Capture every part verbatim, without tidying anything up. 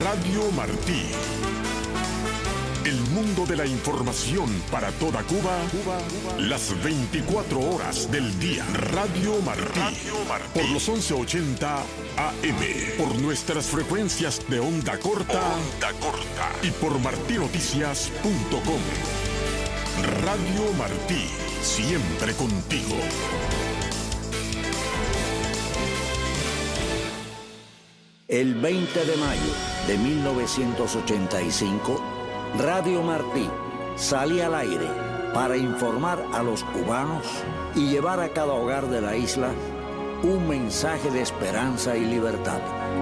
Radio Martí. El mundo de la información para toda Cuba, Cuba, Cuba. Las veinticuatro horas del día. Radio Martí. Radio Martí. Por los once ochenta A M. Por nuestras frecuencias de onda corta. Onda corta. Y por martí noticias punto com. Radio Martí. Siempre contigo. El veinte de mayo de mil novecientos ochenta y cinco, Radio Martí salía al aire para informar a los cubanos y llevar a cada hogar de la isla un mensaje de esperanza y libertad.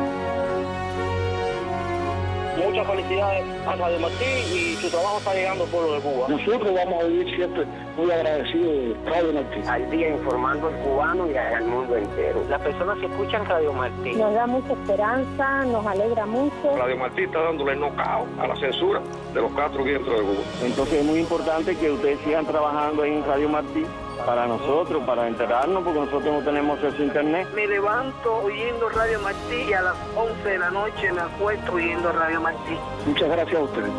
Muchas felicidades a Radio Martí y su trabajo está llegando al pueblo de Cuba. Nosotros vamos a vivir siempre muy agradecidos de Radio Martí. Al día informando al cubano y al mundo entero. Las personas que escuchan Radio Martí nos da mucha esperanza, nos alegra mucho. Radio Martí está dándole knockout a la censura de los cuatro vientos de Cuba. Entonces es muy importante que ustedes sigan trabajando en Radio Martí para nosotros, para enterarnos, porque nosotros no tenemos acceso a internet. Me levanto oyendo Radio Martí y a las once de la noche me acuesto oyendo Radio Martí. Muchas gracias a ustedes.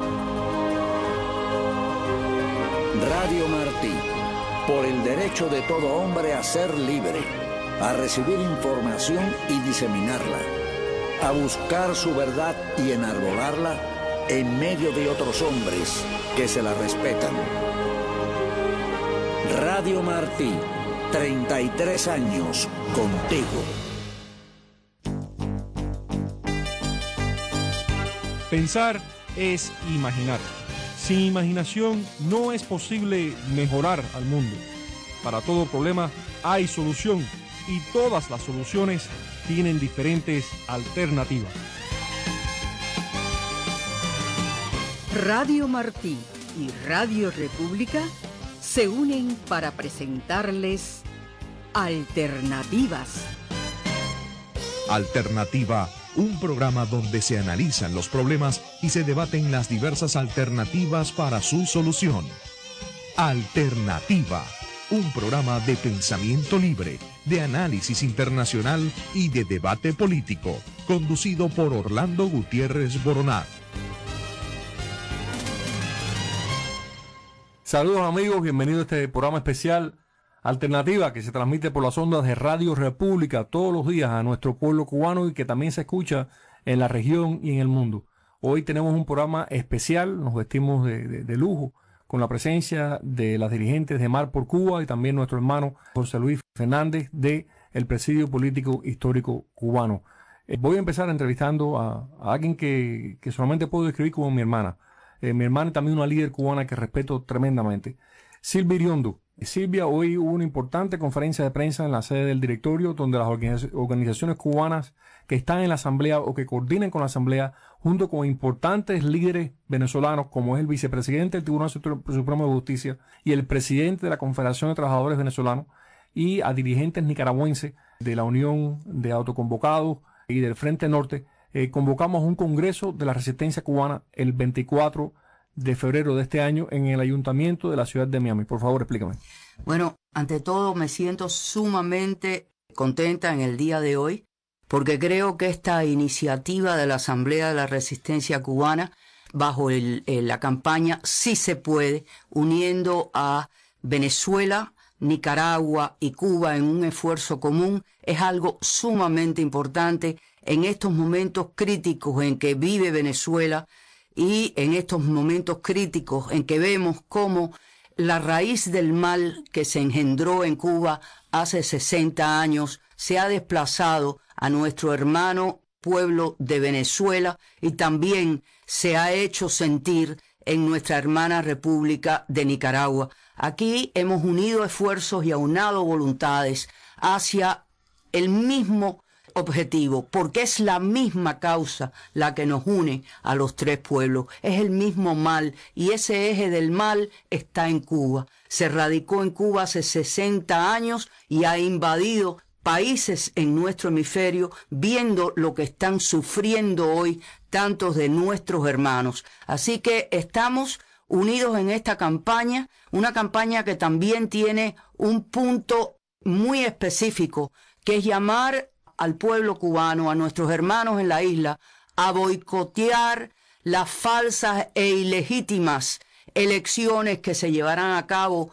Radio Martí, por el derecho de todo hombre a ser libre, a recibir información y diseminarla, a buscar su verdad y enarbolarla en medio de otros hombres que se la respetan. Radio Martí, treinta y tres años contigo. Pensar es imaginar. Sin imaginación no es posible mejorar al mundo. Para todo problema hay solución y todas las soluciones tienen diferentes alternativas. Radio Martí y Radio República se unen para presentarles Alternativas. Alternativa, un programa donde se analizan los problemas y se debaten las diversas alternativas para su solución. Alternativa, un programa de pensamiento libre, de análisis internacional y de debate político, conducido por Orlando Gutiérrez Boronat. Saludos amigos, bienvenidos a este programa especial Alternativa que se transmite por las ondas de Radio República todos los días a nuestro pueblo cubano y que también se escucha en la región y en el mundo. Hoy tenemos un programa especial, nos vestimos de, de, de lujo con la presencia de las dirigentes de Mar por Cuba y también nuestro hermano José Luis Fernández de el Presidio Político Histórico Cubano. Eh, voy a empezar entrevistando a, a alguien que, que solamente puedo describir como mi hermana. Eh, mi hermana es también una líder cubana que respeto tremendamente. Silvia Iriondo. Silvia, hoy hubo una importante conferencia de prensa en la sede del directorio donde las organiz organizaciones cubanas que están en la asamblea o que coordinan con la asamblea junto con importantes líderes venezolanos como es el vicepresidente del Tribunal Supremo de Justicia y el presidente de la Confederación de Trabajadores Venezolanos y a dirigentes nicaragüenses de la Unión de Autoconvocados y del Frente Norte, eh, convocamos un congreso de la resistencia cubana el veinticuatro de febrero de este año en el ayuntamiento de la ciudad de Miami. Por favor, explícame. Bueno, ante todo me siento sumamente contenta en el día de hoy porque creo que esta iniciativa de la Asamblea de la Resistencia Cubana bajo el, el, la campaña Sí se puede, uniendo a Venezuela, Nicaragua y Cuba en un esfuerzo común, es algo sumamente importante en estos momentos críticos en que vive Venezuela y en estos momentos críticos en que vemos cómo la raíz del mal que se engendró en Cuba hace sesenta años se ha desplazado a nuestro hermano pueblo de Venezuela y también se ha hecho sentir en nuestra hermana República de Nicaragua. Aquí hemos unido esfuerzos y aunado voluntades hacia el mismo objetivo, porque es la misma causa la que nos une a los tres pueblos, es el mismo mal y ese eje del mal está en Cuba. Se radicó en Cuba hace sesenta años y ha invadido países en nuestro hemisferio viendo lo que están sufriendo hoy tantos de nuestros hermanos. Así que estamos unidos en esta campaña, una campaña que también tiene un punto muy específico, que es llamar al pueblo cubano, a nuestros hermanos en la isla, a boicotear las falsas e ilegítimas elecciones que se llevarán a cabo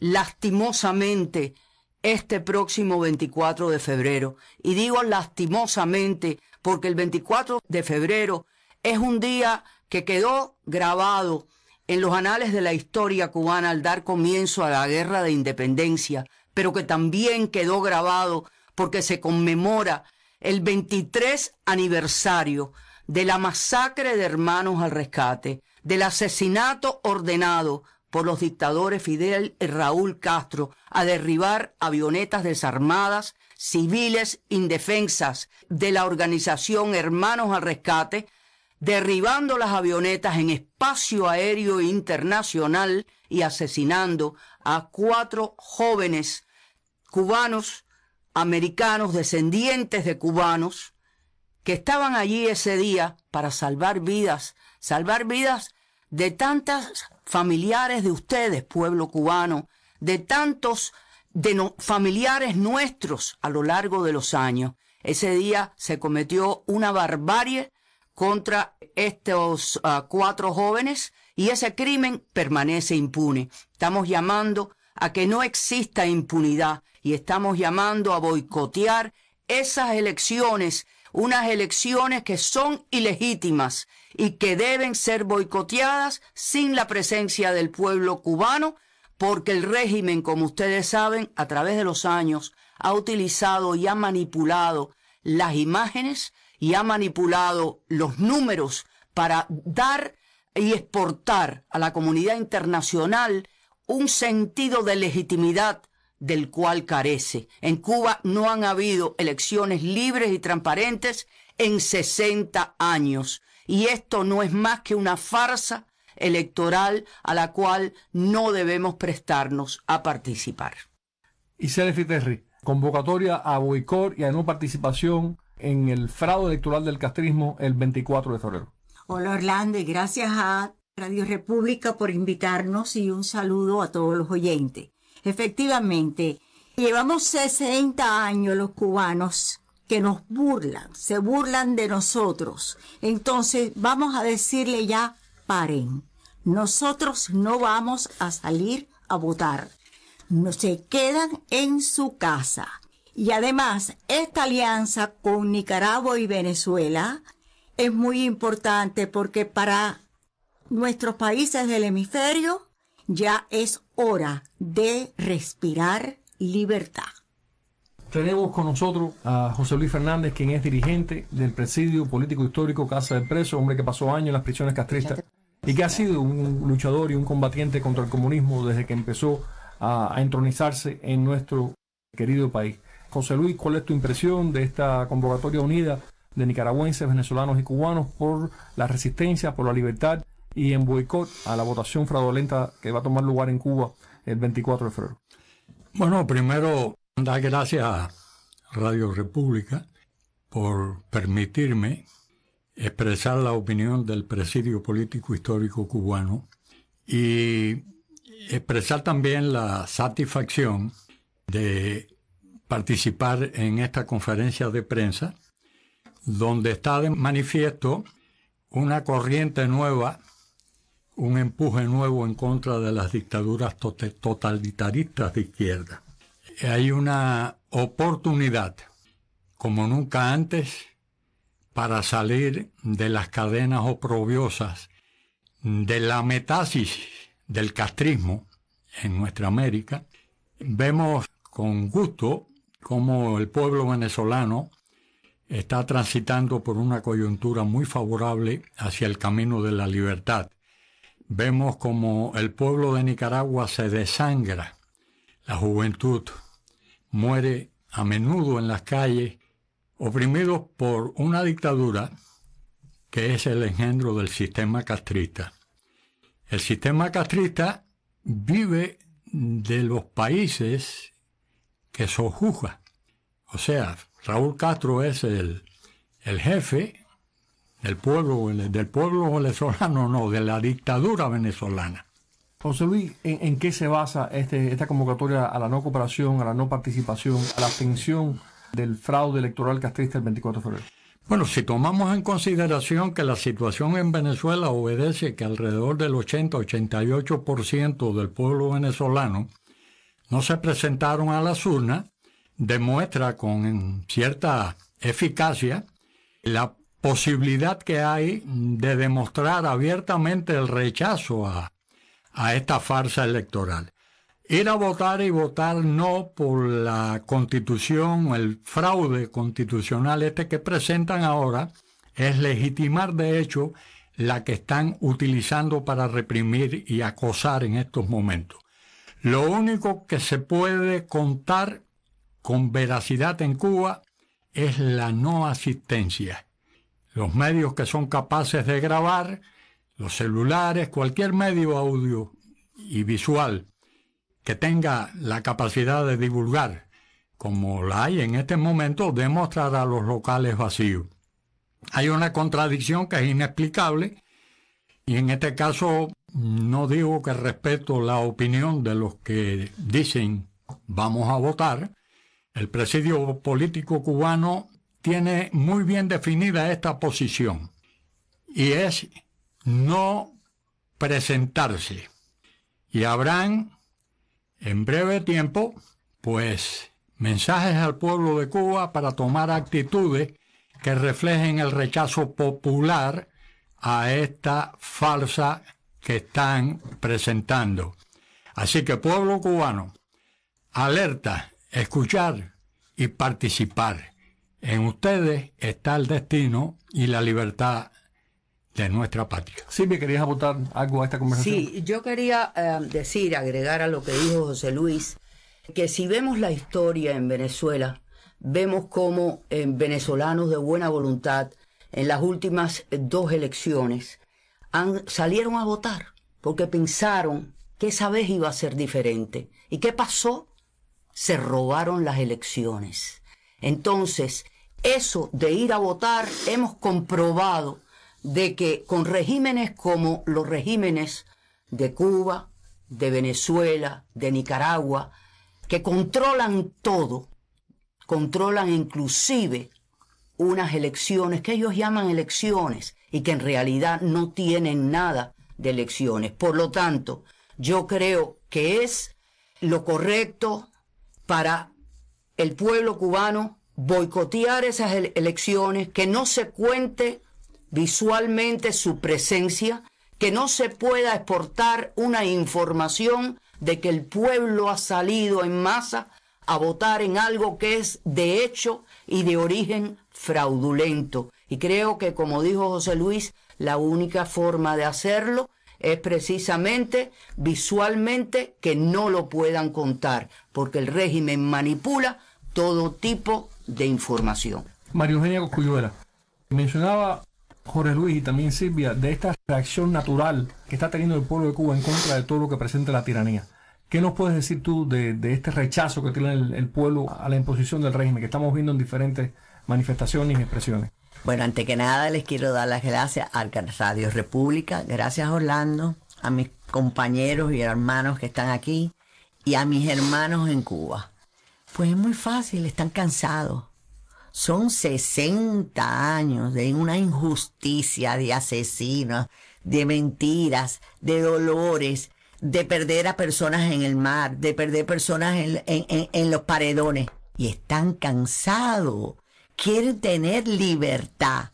lastimosamente este próximo veinticuatro de febrero. Y digo lastimosamente porque el veinticuatro de febrero es un día que quedó grabado en los anales de la historia cubana al dar comienzo a la guerra de independencia, pero que también quedó grabado porque se conmemora el veintitrés aniversario de la masacre de Hermanos al Rescate, del asesinato ordenado por los dictadores Fidel y Raúl Castro a derribar avionetas desarmadas, civiles indefensas de la organización Hermanos al Rescate, derribando las avionetas en espacio aéreo internacional y asesinando a cuatro jóvenes cubanos, americanos, descendientes de cubanos, que estaban allí ese día para salvar vidas, salvar vidas de tantas familiares de ustedes, pueblo cubano, de tantos de no, familiares nuestros a lo largo de los años. Ese día se cometió una barbarie contra estos uh, cuatro jóvenes y ese crimen permanece impune. Estamos llamando a que no exista impunidad y estamos llamando a boicotear esas elecciones, unas elecciones que son ilegítimas y que deben ser boicoteadas sin la presencia del pueblo cubano, porque el régimen, como ustedes saben, a través de los años ha utilizado y ha manipulado las imágenes y ha manipulado los números para dar y exportar a la comunidad internacional un sentido de legitimidad del cual carece. En Cuba no han habido elecciones libres y transparentes en sesenta años, y esto no es más que una farsa electoral a la cual no debemos prestarnos a participar. Isela Fiterri, convocatoria a boicot y a no participación en el fraude electoral del castrismo el veinticuatro de febrero. Hola Orlando, y gracias a Radio República por invitarnos y un saludo a todos los oyentes. Efectivamente, llevamos sesenta años los cubanos que nos burlan, se burlan de nosotros. Entonces vamos a decirle ya, paren. Nosotros no vamos a salir a votar. No se quedan en su casa. Y además, esta alianza con Nicaragua y Venezuela es muy importante porque para nuestros países del hemisferio ya es hora de respirar libertad. Tenemos con nosotros a José Luis Fernández, quien es dirigente del Presidio Político Histórico Casa del Preso, hombre que pasó años en las prisiones castristas y que ha sido un luchador y un combatiente contra el comunismo desde que empezó a, a entronizarse en nuestro querido país. José Luis, ¿cuál es tu impresión de esta convocatoria unida de nicaragüenses, venezolanos y cubanos por la resistencia, por la libertad y en boicot a la votación fraudulenta que va a tomar lugar en Cuba el veinticuatro de febrero? Bueno, primero, dar gracias a Radio República por permitirme expresar la opinión del Presidio Político Histórico Cubano y expresar también la satisfacción de participar en esta conferencia de prensa donde está de manifiesto una corriente nueva, un empuje nuevo en contra de las dictaduras totalitaristas de izquierda. Hay una oportunidad, como nunca antes, para salir de las cadenas oprobiosas de la metástasis del castrismo en nuestra América. Vemos con gusto cómo el pueblo venezolano está transitando por una coyuntura muy favorable hacia el camino de la libertad. Vemos como el pueblo de Nicaragua se desangra, la juventud muere a menudo en las calles, oprimidos por una dictadura que es el engendro del sistema castrista. El sistema castrista vive de los países que sojuzga. O sea, Raúl Castro es el, el jefe del pueblo, del pueblo venezolano, no, de la dictadura venezolana. José Luis, ¿en, en qué se basa este, esta convocatoria a la no cooperación, a la no participación, a la abstención del fraude electoral castrista el veinticuatro de febrero? Bueno, si tomamos en consideración que la situación en Venezuela obedece que alrededor del ochenta a ochenta y ocho por ciento del pueblo venezolano no se presentaron a las urnas, demuestra con cierta eficacia la posibilidad que hay de demostrar abiertamente el rechazo a, a esta farsa electoral. Ir a votar y votar no por la Constitución, el fraude constitucional este que presentan ahora, es legitimar de hecho la que están utilizando para reprimir y acosar en estos momentos. Lo único que se puede contar con veracidad en Cuba es la no asistencia. Los medios que son capaces de grabar, los celulares, cualquier medio audio y visual que tenga la capacidad de divulgar, como la hay en este momento, demostrará los locales vacíos. Hay una contradicción que es inexplicable, y en este caso no digo que respeto la opinión de los que dicen vamos a votar. El presidio político cubano tiene muy bien definida esta posición, y es no presentarse. Y habrán en breve tiempo, pues, mensajes al pueblo de Cuba para tomar actitudes que reflejen el rechazo popular a esta farsa que están presentando. Así que, pueblo cubano, alerta, escuchar y participar. En ustedes está el destino y la libertad de nuestra patria. Silvia, ¿querías aportar algo a esta conversación? Sí, yo quería eh, decir, agregar a lo que dijo José Luis, que si vemos la historia en Venezuela, vemos cómo eh, venezolanos de buena voluntad en las últimas dos elecciones han, salieron a votar porque pensaron que esa vez iba a ser diferente. ¿Y qué pasó? Se robaron las elecciones. Entonces, eso de ir a votar, hemos comprobado de que con regímenes como los regímenes de Cuba, de Venezuela, de Nicaragua, que controlan todo, controlan inclusive unas elecciones que ellos llaman elecciones y que en realidad no tienen nada de elecciones. Por lo tanto, yo creo que es lo correcto para el pueblo cubano boicotear esas ele- elecciones, que no se cuente visualmente su presencia, que no se pueda exportar una información de que el pueblo ha salido en masa a votar en algo que es de hecho y de origen fraudulento. Y creo que, como dijo José Luis, la única forma de hacerlo es precisamente visualmente que no lo puedan contar, porque el régimen manipula todo tipo de información. María Eugenia Cosculluela, mencionaba Jorge Luis y también Silvia de esta reacción natural que está teniendo el pueblo de Cuba en contra de todo lo que presenta la tiranía. ¿Qué nos puedes decir tú de, de este rechazo que tiene el, el pueblo a la imposición del régimen que estamos viendo en diferentes manifestaciones y expresiones? Bueno, antes que nada les quiero dar las gracias a Radio República, gracias Orlando, a mis compañeros y hermanos que están aquí y a mis hermanos en Cuba. Pues es muy fácil, están cansados. Son sesenta años de una injusticia, de asesinos, de mentiras, de dolores, de perder a personas en el mar, de perder personas en, en, en, en los paredones. Y están cansados. Quieren tener libertad.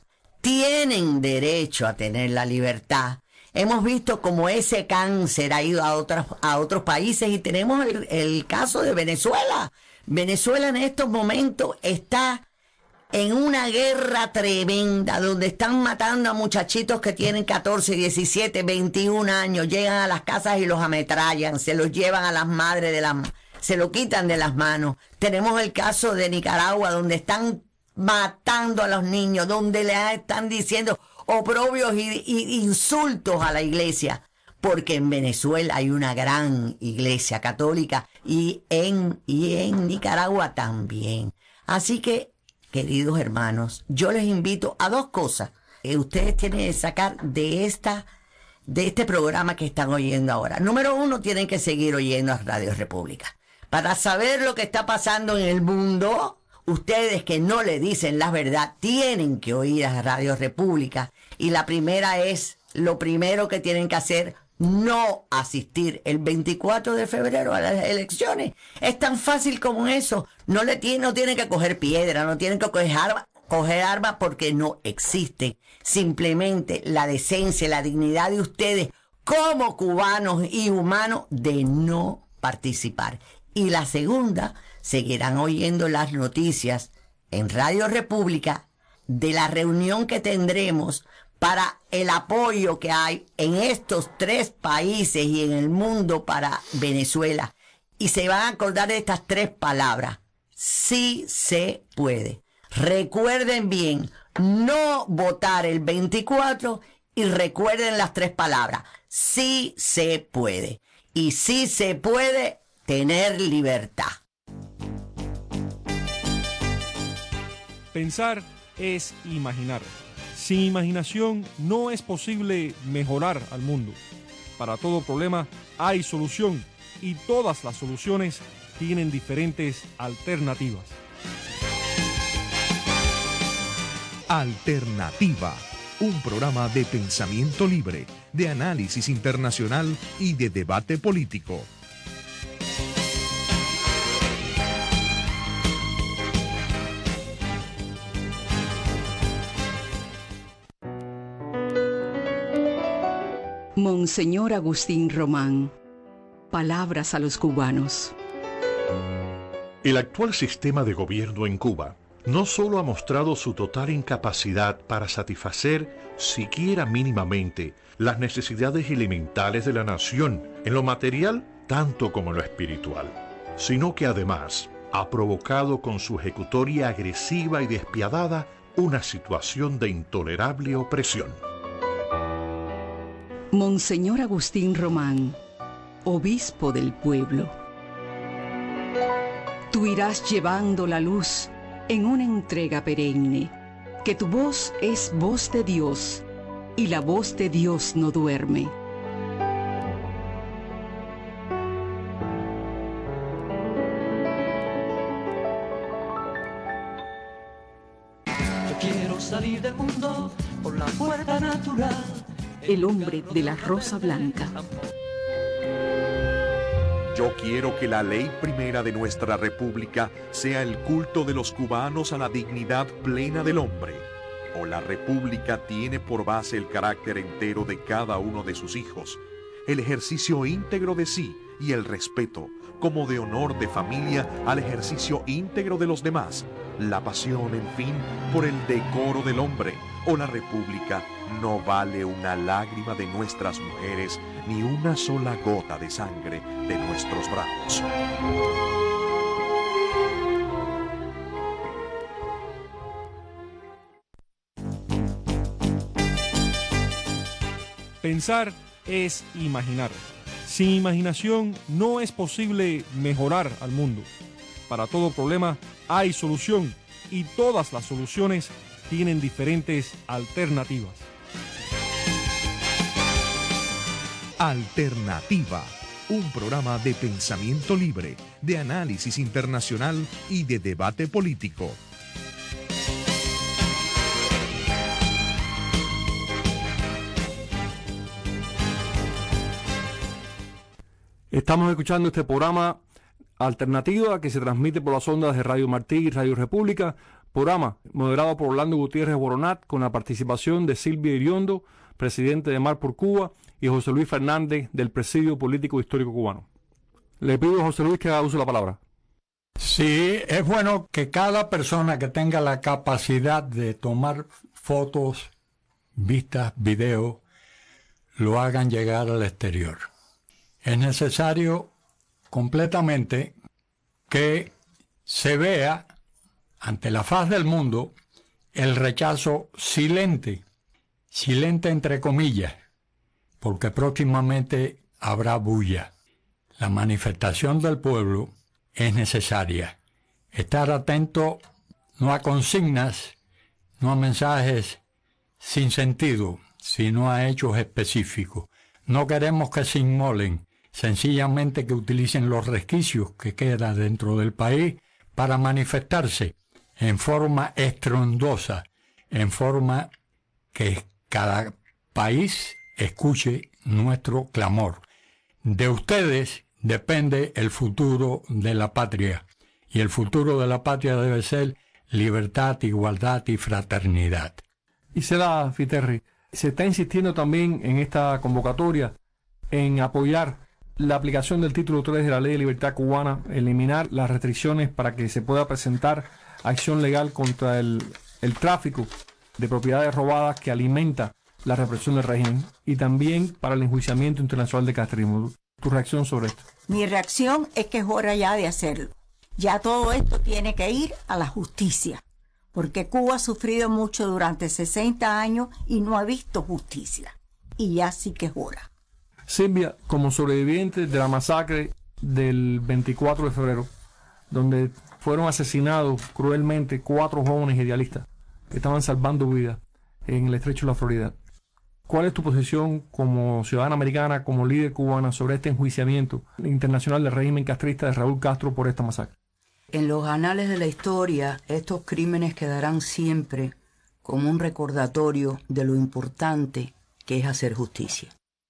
Tienen derecho a tener la libertad. Hemos visto cómo ese cáncer ha ido a otros, a otros países y tenemos el, el caso de Venezuela. Venezuela en estos momentos está en una guerra tremenda donde están matando a muchachitos que tienen catorce, diecisiete, veintiún años, llegan a las casas y los ametrallan, se los llevan a las madres de las, se lo quitan de las manos. Tenemos el caso de Nicaragua donde están matando a los niños, donde le están diciendo oprobios y, y insultos a la iglesia, porque en Venezuela hay una gran iglesia católica y en, y en Nicaragua también. Así que, queridos hermanos, yo les invito a dos cosas que ustedes tienen que sacar de esta, de este programa que están oyendo ahora. Número uno, tienen que seguir oyendo a Radio República para saber lo que está pasando en el mundo. Ustedes que no le dicen la verdad tienen que oír a Radio República. Y la primera es, lo primero que tienen que hacer, no asistir el veinticuatro de febrero a las elecciones. Es tan fácil como eso. No le tienen, no tienen que coger piedra, no tienen que coger armas, coger armas porque no existen. Simplemente la decencia, la dignidad de ustedes como cubanos y humanos de no participar. Y la segunda, seguirán oyendo las noticias en Radio República de la reunión que tendremos para el apoyo que hay en estos tres países y en el mundo para Venezuela. Y se van a acordar de estas tres palabras. Sí se puede. Recuerden bien, no votar el veinticuatro y recuerden las tres palabras. Sí se puede. Y sí se puede tener libertad. Pensar es imaginar. Sin imaginación no es posible mejorar al mundo. Para todo problema hay solución y todas las soluciones tienen diferentes alternativas. Alternativa, un programa de pensamiento libre, de análisis internacional y de debate político. Monseñor Agustín Román. Palabras a los cubanos. El actual sistema de gobierno en Cuba no solo ha mostrado su total incapacidad para satisfacer, siquiera mínimamente, las necesidades elementales de la nación, en lo material tanto como en lo espiritual, sino que además ha provocado con su ejecutoria agresiva y despiadada una situación de intolerable opresión. Monseñor Agustín Román, obispo del pueblo. Tú irás llevando la luz en una entrega perenne, que tu voz es voz de Dios, y la voz de Dios no duerme. Yo quiero salir del mundo por la puerta natural. El hombre de la rosa blanca. Yo quiero que la ley primera de nuestra república sea el culto de los cubanos a la dignidad plena del hombre. O la república tiene por base el carácter entero de cada uno de sus hijos, el ejercicio íntegro de sí y el respeto, como de honor de familia, al ejercicio íntegro de los demás, la pasión, en fin, por el decoro del hombre. O la república no vale una lágrima de nuestras mujeres, ni una sola gota de sangre de nuestros brazos. Pensar es imaginar. Sin imaginación no es posible mejorar al mundo. Para todo problema hay solución y todas las soluciones tienen diferentes alternativas. Alternativa, un programa de pensamiento libre, de análisis internacional y de debate político. Estamos escuchando este programa Alternativa que se transmite por las ondas de Radio Martí y Radio República, programa moderado por Orlando Gutiérrez Boronat con la participación de Silvia Iriondo, presidente de Mar por Cuba, y José Luis Fernández del Presidio Político Histórico Cubano. Le pido a José Luis que haga uso de la palabra. Sí, es bueno que cada persona que tenga la capacidad de tomar fotos, vistas, videos, lo hagan llegar al exterior. Es necesario completamente que se vea ante la faz del mundo el rechazo silente, silente entre comillas, porque próximamente habrá bulla. La manifestación del pueblo es necesaria. Estar atento no a consignas, no a mensajes sin sentido, sino a hechos específicos. No queremos que se inmolen, sencillamente que utilicen los resquicios que quedan dentro del país para manifestarse. en forma estrondosa, en forma que cada país escuche nuestro clamor. De ustedes depende el futuro de la patria, y el futuro de la patria debe ser libertad, igualdad y fraternidad. Isela Fiterri, se está insistiendo también en esta convocatoria en apoyar la aplicación del título tres de la Ley de Libertad Cubana, eliminar las restricciones para que se pueda presentar acción legal contra el, el tráfico de propiedades robadas que alimenta la represión del régimen, y también para el enjuiciamiento internacional de castrismo. ¿Tu reacción sobre esto? Mi reacción es que es hora ya de hacerlo. Ya todo esto tiene que ir a la justicia, porque Cuba ha sufrido mucho durante sesenta años y no ha visto justicia. Y ya sí que es hora. Silvia, como sobreviviente de la masacre del veinticuatro de febrero, donde fueron asesinados cruelmente cuatro jóvenes idealistas que estaban salvando vidas en el estrecho de la Florida, ¿cuál es tu posición como ciudadana americana, como líder cubana, sobre este enjuiciamiento internacional del régimen castrista de Raúl Castro por esta masacre? En los anales de la historia, estos crímenes quedarán siempre como un recordatorio de lo importante que es hacer justicia.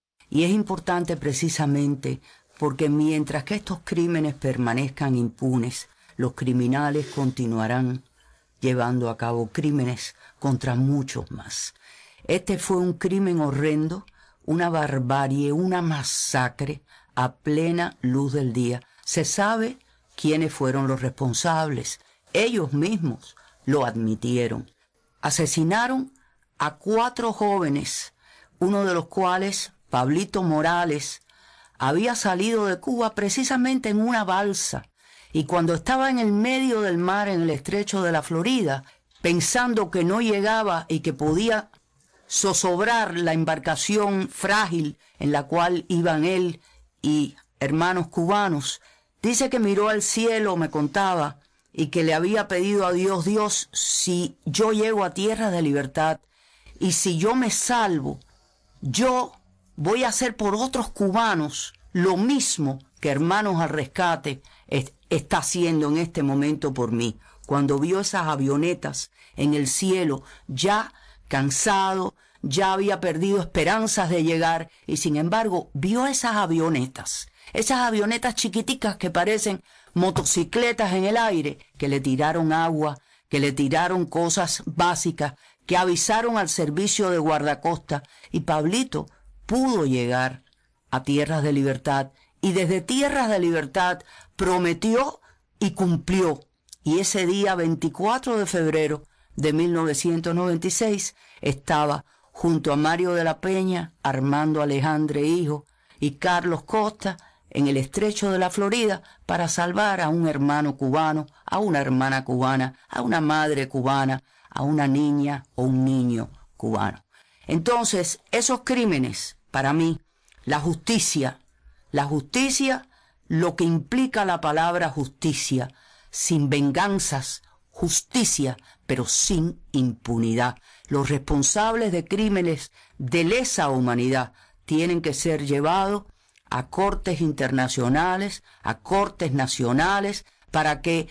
Y es importante precisamente porque mientras que estos crímenes permanezcan impunes, los criminales continuarán llevando a cabo crímenes contra muchos más. Este fue un crimen horrendo, una barbarie, una masacre a plena luz del día. Se sabe quiénes fueron los responsables. Ellos mismos lo admitieron. Asesinaron a cuatro jóvenes, uno de los cuales, Pablito Morales, había salido de Cuba precisamente en una balsa, y cuando estaba en el medio del mar, en el estrecho de la Florida, pensando que no llegaba y que podía zozobrar la embarcación frágil en la cual iban él y hermanos cubanos, dice que miró al cielo, me contaba, y que le había pedido a Dios: Dios, si yo llego a tierra de libertad y si yo me salvo, yo voy a hacer por otros cubanos lo mismo que Hermanos al Rescate es, está haciendo en este momento por mí. Cuando vio esas avionetas en el cielo, ya cansado, ya había perdido esperanzas de llegar, y sin embargo vio esas avionetas, esas avionetas chiquiticas que parecen motocicletas en el aire, que le tiraron agua, que le tiraron cosas básicas, que avisaron al servicio de guardacosta, y Pablito pudo llegar a tierras de libertad, y desde tierras de libertad prometió y cumplió. Y ese día veinticuatro de febrero de mil novecientos noventa y seis estaba junto a Mario de la Peña, Armando Alejandre hijo y Carlos Costa en el estrecho de la Florida para salvar a un hermano cubano, a una hermana cubana, a una madre cubana, a una niña o un niño cubano. Entonces, esos crímenes, para mí, la justicia, la justicia, lo que implica la palabra justicia, sin venganzas, justicia, pero sin impunidad. Los responsables de crímenes de lesa humanidad tienen que ser llevados a cortes internacionales, a cortes nacionales, para que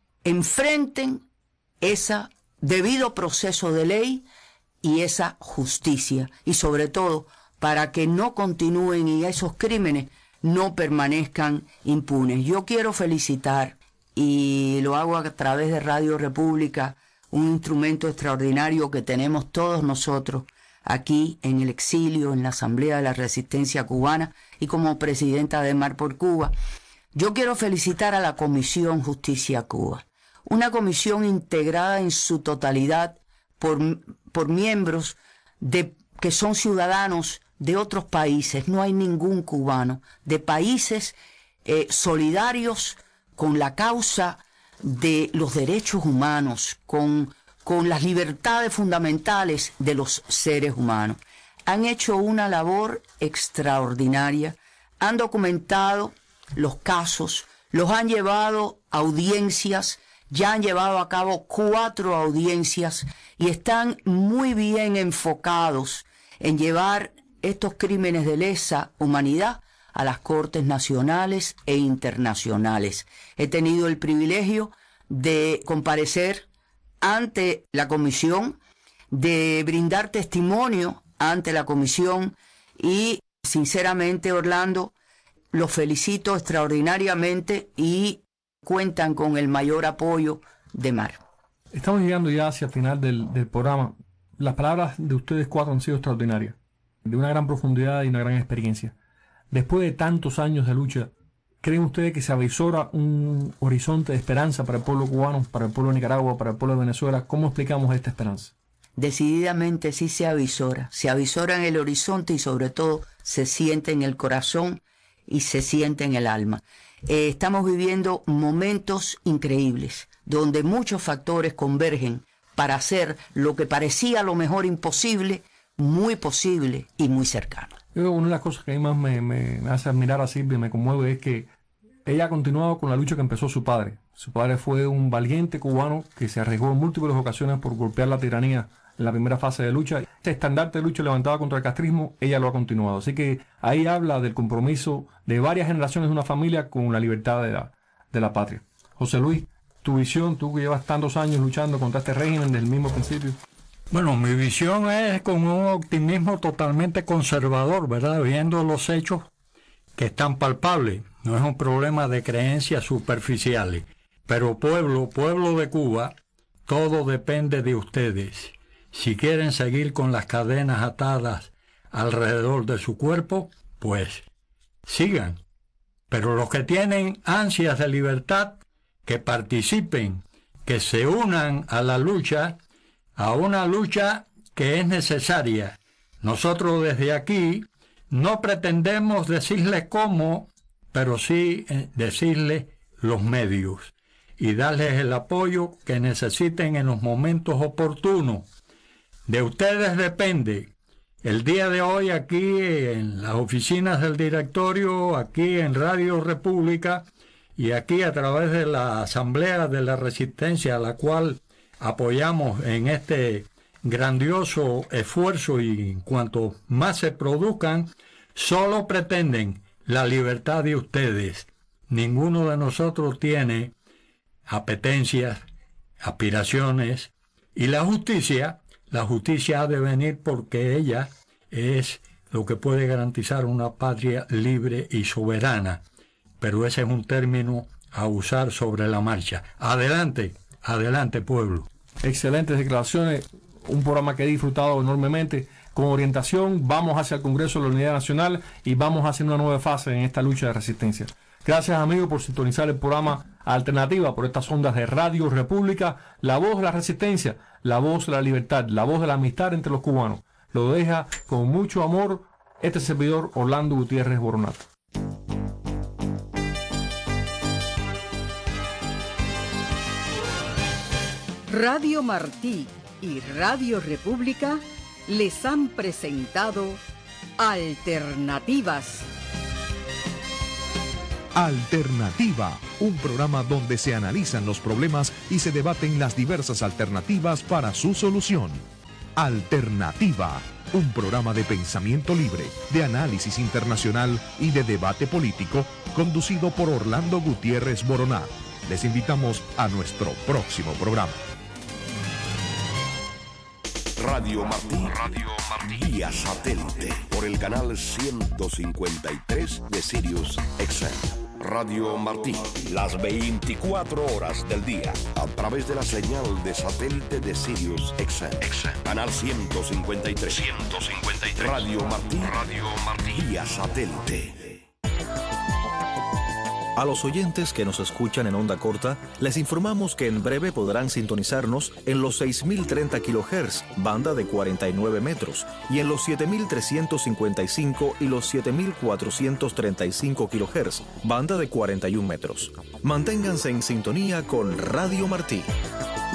enfrenten ese debido proceso de ley y esa justicia, y sobre todo para que no continúen y esos crímenes no permanezcan impunes. Yo quiero felicitar, y lo hago a través de Radio República, un instrumento extraordinario que tenemos todos nosotros aquí en el exilio, en la Asamblea de la Resistencia Cubana y como presidenta de Mar por Cuba. Yo quiero felicitar a la Comisión Justicia Cuba, una comisión integrada en su totalidad por, por miembros de, que son ciudadanos de otros países. No hay ningún cubano, de países eh, solidarios con la causa de los derechos humanos, con, con las libertades fundamentales de los seres humanos. Han hecho una labor extraordinaria, han documentado los casos, los han llevado a audiencias, ya han llevado a cabo cuatro audiencias y están muy bien enfocados en llevar estos crímenes de lesa humanidad a las cortes nacionales e internacionales. He tenido el privilegio de comparecer ante la comisión, de brindar testimonio ante la comisión y, sinceramente, Orlando, los felicito extraordinariamente y cuentan con el mayor apoyo de Mar. Estamos llegando ya hacia el final del, del programa. Las palabras de ustedes cuatro han sido extraordinarias, de una gran profundidad y una gran experiencia. Después de tantos años de lucha, ¿creen ustedes que se avisora un horizonte de esperanza para el pueblo cubano, para el pueblo de Nicaragua, para el pueblo de Venezuela? ¿Cómo explicamos esta esperanza? Decididamente sí se avisora, se avisora en el horizonte y sobre todo se siente en el corazón y se siente en el alma. Eh, estamos viviendo momentos increíbles, donde muchos factores convergen para hacer lo que parecía a lo mejor imposible, muy posible y muy cercano. Yo, una de las cosas que a mí más me, me, me hace admirar a Silvia y me conmueve es que ella ha continuado con la lucha que empezó su padre. Su padre fue un valiente cubano que se arriesgó en múltiples ocasiones por golpear la tiranía en la primera fase de lucha. Este estandarte de lucha levantado contra el castrismo, ella lo ha continuado. Así que ahí habla del compromiso de varias generaciones de una familia con la libertad de la, de la patria. José Luis, tu visión, tú que llevas tantos años luchando contra este régimen desde el mismo principio. Bueno, mi visión es con un optimismo totalmente conservador, ¿verdad? Viendo los hechos que están palpables. No es un problema de creencias superficiales. Pero pueblo, pueblo de Cuba, todo depende de ustedes. Si quieren seguir con las cadenas atadas alrededor de su cuerpo, pues sigan. Pero los que tienen ansias de libertad, que participen, que se unan a la lucha, a una lucha que es necesaria. Nosotros desde aquí no pretendemos decirles cómo, pero sí decirles los medios y darles el apoyo que necesiten en los momentos oportunos. De ustedes depende. El día de hoy aquí en las oficinas del directorio, aquí en Radio República y aquí a través de la Asamblea de la Resistencia, a la cual apoyamos en este grandioso esfuerzo, y cuanto más se produzcan, solo pretenden la libertad de ustedes. Ninguno de nosotros tiene apetencias, aspiraciones, y la justicia, la justicia ha de venir porque ella es lo que puede garantizar una patria libre y soberana, pero ese es un término a usar sobre la marcha. Adelante, adelante pueblo. Excelentes declaraciones, un programa que he disfrutado enormemente. Con orientación, vamos hacia el Congreso de la Unidad Nacional y vamos hacia una nueva fase en esta lucha de resistencia. Gracias, amigos, por sintonizar el programa Alternativa por estas ondas de Radio República, la voz de la resistencia, la voz de la libertad, la voz de la amistad entre los cubanos. Lo deja con mucho amor este servidor Orlando Gutiérrez Boronato. Radio Martí y Radio República les han presentado Alternativas. Alternativa, un programa donde se analizan los problemas y se debaten las diversas alternativas para su solución. Alternativa, un programa de pensamiento libre, de análisis internacional y de debate político, conducido por Orlando Gutiérrez Boronat. Les invitamos a nuestro próximo programa. Radio Martí, Radio Martí, vía satélite, por el canal ciento cincuenta y tres de Sirius X M. Radio Martí, las veinticuatro horas del día, a través de la señal de satélite de Sirius X M. Canal ciento cincuenta y tres. ciento cincuenta y tres. Radio Martí, Radio Martí, vía satélite. A los oyentes que nos escuchan en onda corta, les informamos que en breve podrán sintonizarnos en los seis mil treinta kilohertz, banda de cuarenta y nueve metros, y en los siete mil trescientos cincuenta y cinco y los siete mil cuatrocientos treinta y cinco kilohertz, banda de cuarenta y un metros. Manténganse en sintonía con Radio Martí.